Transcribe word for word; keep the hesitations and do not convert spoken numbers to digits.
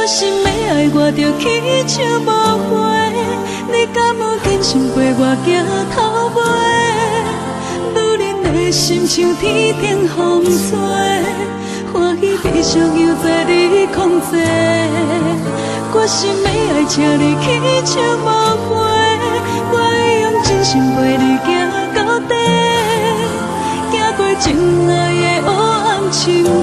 心要爱我，着起笑无花。你敢有忍心陪我行头尾？女人的心像天顶风吹，欢喜悲伤又在你控制。我心要爱，请你起笑无花，我会用真心陪你行到底，行过真爱的黑暗深。